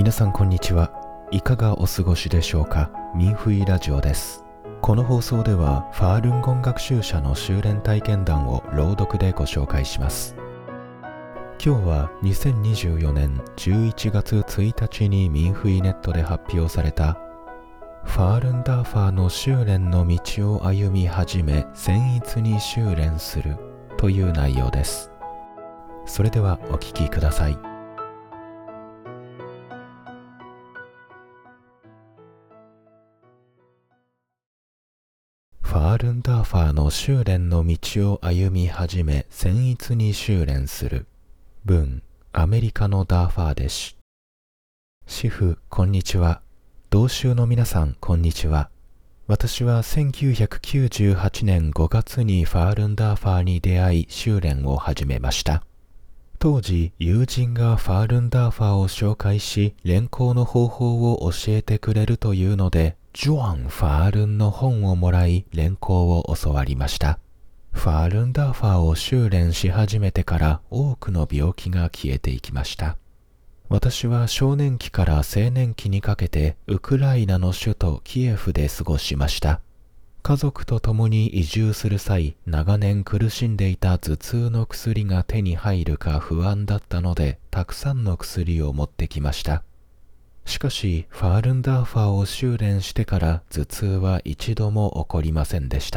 皆さんこんにちは。いかがお過ごしでしょうか。ミンフイラジオです。この放送ではファールンゴン学習者の修練体験談を朗読でご紹介します。今日は2024年11月1日にミンフイネットで発表されたファールンダーファーの修練の道を歩み始め僭越に修練するという内容です。それではお聞きください。ファールンダーファーの修練の道を歩み始め僭越に修練する。文、アメリカのダーファー弟子。師父、こんにちは。同修の皆さん、こんにちは。私は1998年5月にファールンダーファーに出会い修練を始めました。当時、友人がファールンダーファーを紹介し、練行の方法を教えてくれるというので、ジョアン・ファールンの本をもらい、練行を教わりました。ファールンダーファーを修練し始めてから多くの病気が消えていきました。私は少年期から青年期にかけてウクライナの首都キエフで過ごしました。家族と共に移住する際、長年苦しんでいた頭痛の薬が手に入るか不安だったので、たくさんの薬を持ってきました。しかし、ファールンダーファーを修練してから頭痛は一度も起こりませんでした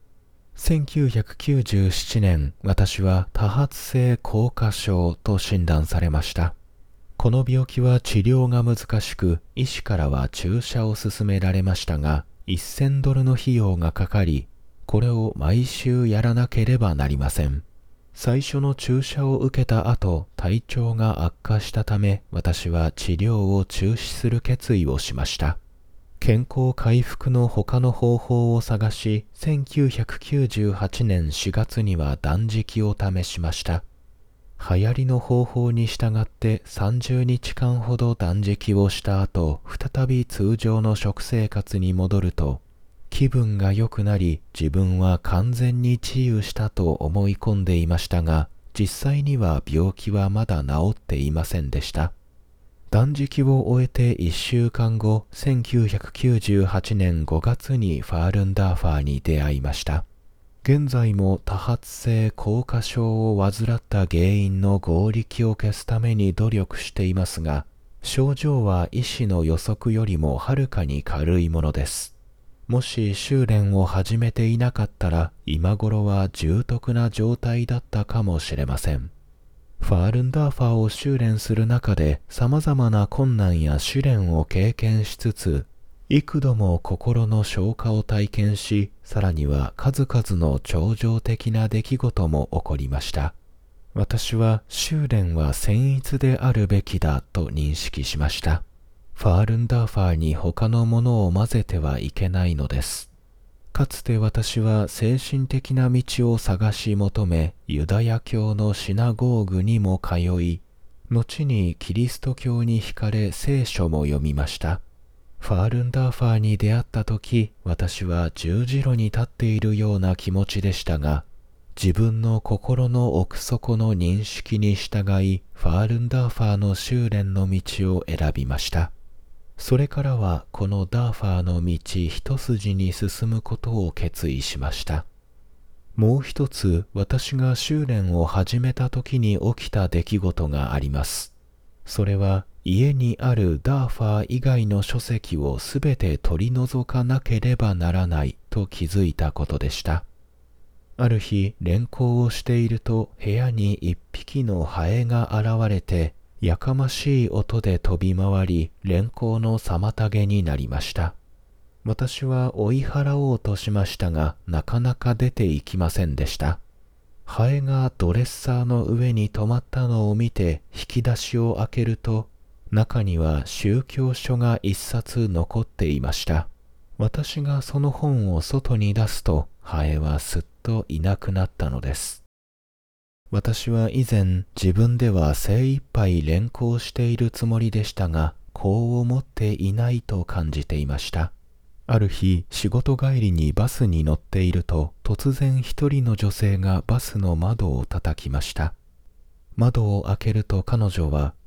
。1997年、私は多発性硬化症と診断されました。この病気は治療が難しく、医師からは注射を勧められましたが、$1000の費用がかかり、これを毎週やらなければなりません。最初の注射を受けた後、体調が悪化したため、私は治療を中止する決意をしました。健康回復の他の方法を探し、1998年4月には断食を試しました。流行りの方法に従って30日間ほど断食をした後、再び通常の食生活に戻ると、気分が良くなり、自分は完全に治癒したと思い込んでいましたが、実際には病気はまだ治っていませんでした。断食を終えて1週間後、1998年5月にファールンダーファーに出会いました。現在も多発性硬化症を患った原因の合力を消すために努力していますが、症状は医師の予測よりもはるかに軽いものです。もし修練を始めていなかったら、今頃は重篤な状態だったかもしれません。ファールンダーファーを修練する中で、様々な困難や試練を経験しつつ、幾度も心の消化を体験し、さらには数々の超常的な出来事も起こりました。私は修練は僭越であるべきだと認識しました。ファールンダーファーに他のものを混ぜてはいけないのです。かつて私は精神的な道を探し求め、ユダヤ教のシナゴーグにも通い、後にキリスト教に惹かれ聖書も読みました。ファールンダーファーに出会った時、私は十字路に立っているような気持ちでしたが、自分の心の奥底の認識に従い、ファールンダーファーの修練の道を選びました。それからはこのダーファーの道一筋に進むことを決意しました。もう一つ、私が修練を始めた時に起きた出来事があります。それは家にあるダーファー以外の書籍をすべて取り除かなければならないと気づいたことでした。ある日、練行をしていると部屋に一匹のハエが現れて、やかましい音で飛び回り、練行の妨げになりました。私は追い払おうとしましたが、なかなか出ていきませんでした。ハエがドレッサーの上に止まったのを見て引き出しを開けると、中には宗教書が一冊残っていました。私がその本を外に出すと、ハエはすっといなくなったのです。私は以前、自分では精一杯練行しているつもりでしたが、功を持っていないと感じていました。ある日、仕事帰りにバスに乗っていると、突然一人の女性がバスの窓を叩きました。窓を開けると彼女は、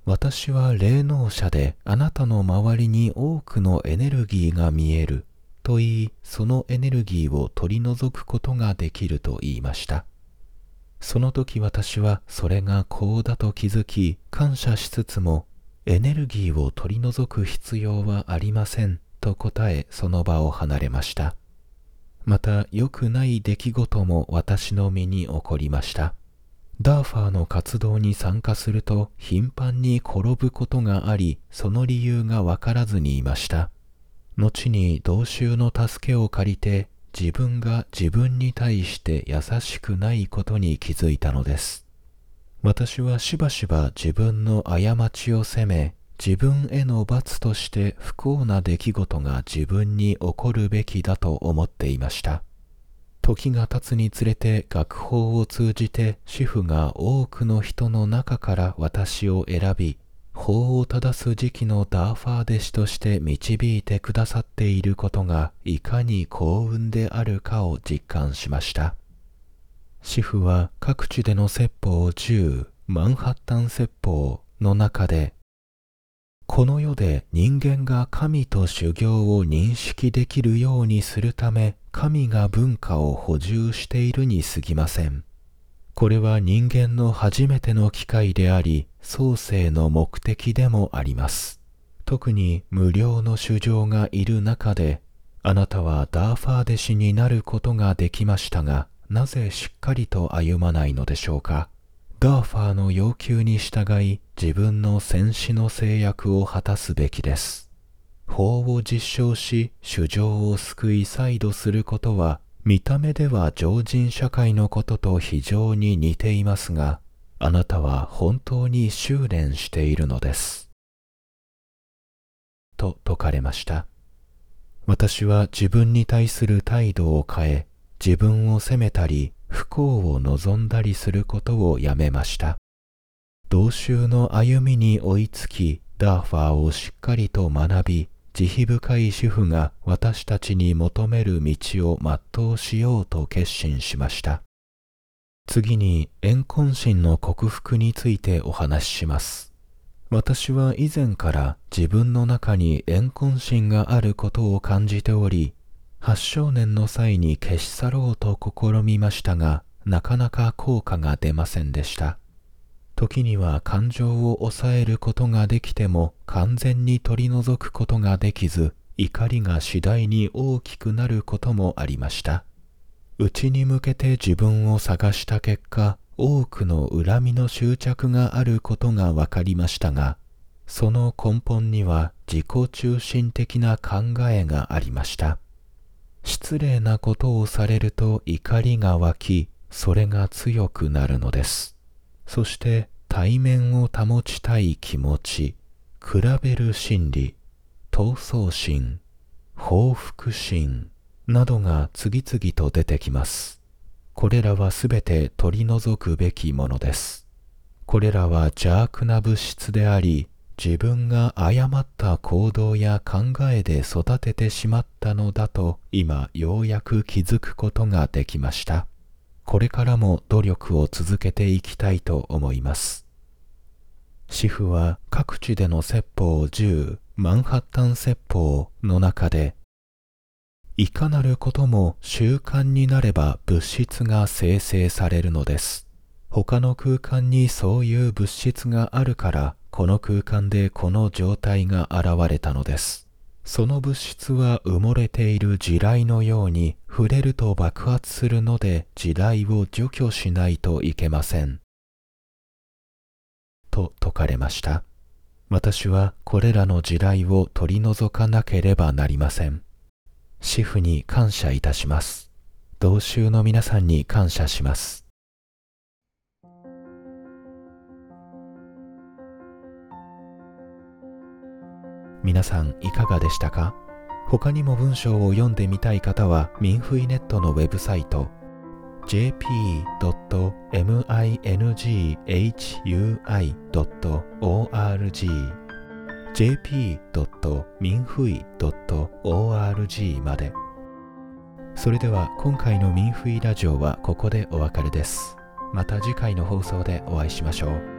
私は霊能者であなたの周りに多くのエネルギーが見えると言い、そのエネルギーを取り除くことができると言いました。その時私はそれがこうだと気づき、感謝しつつも、エネルギーを取り除く必要はありませんと答え、その場を離れました。また良くない出来事も私の身に起こりました。ダーファーの活動に参加すると頻繁に転ぶことがあり、その理由がわからずにいました。後に同衆の助けを借りて、自分が自分に対して優しくないことに気づいたのです。私はしばしば自分の過ちを責め、自分への罰として不幸な出来事が自分に起こるべきだと思っていました。時が経つにつれて学法を通じて主婦が多くの人の中から私を選び、法を正す時期のダーファー弟子として導いてくださっていることがいかに幸運であるかを実感しました。主婦は各地での説法10、マンハッタン説法の中で、この世で人間が神と修行を認識できるようにするため、神が文化を補充しているに過ぎません。これは人間の初めての機会であり、創世の目的でもあります。特に無料の衆生がいる中で、あなたはダーファー弟子になることができましたが、なぜしっかりと歩まないのでしょうか。ダーファーの要求に従い、自分の戦士の制約を果たすべきです。法を実証し、衆生を救い再度することは、見た目では常人社会のことと非常に似ていますが、あなたは本当に修練しているのです。と説かれました。私は自分に対する態度を変え、自分を責めたり、不幸を望んだりすることをやめました。同衆の歩みに追いつき、ダーファーをしっかりと学び、慈悲深い主婦が私たちに求める道を全うしようと決心しました。次に、怨恨心の克服についてお話しします。私は以前から自分の中に怨恨心があることを感じており、8少年の際に消し去ろうと試みましたが、なかなか効果が出ませんでした。時には感情を抑えることができても完全に取り除くことができず、怒りが次第に大きくなることもありました。内に向けて自分を探した結果、多くの恨みの執着があることが分かりましたが、その根本には自己中心的な考えがありました。失礼なことをされると怒りが湧き、それが強くなるのです。そして対面を保ちたい気持ち、比べる心理、闘争心、報復心などが次々と出てきます。これらはすべて取り除くべきものです。これらは邪悪な物質であり、自分が誤った行動や考えで育ててしまったのだと今ようやく気づくことができました。これからも努力を続けていきたいと思います。師父は各地での説法10、マンハッタン説法の中で、いかなることも習慣になれば物質が生成されるのです。他の空間にそういう物質があるから、この空間でこの状態が現れたのです。その物質は埋もれている地雷のように触れると爆発するので地雷を除去しないといけません。と説かれました。私はこれらの地雷を取り除かなければなりません。師父に感謝いたします。同修の皆さんに感謝します。皆さんいかがでしたか？他にも文章を読んでみたい方はミンフイネットのウェブサイト jp.minhui.org jp.minfui.org まで。それでは今回のミンフイラジオはここでお別れです。また次回の放送でお会いしましょう。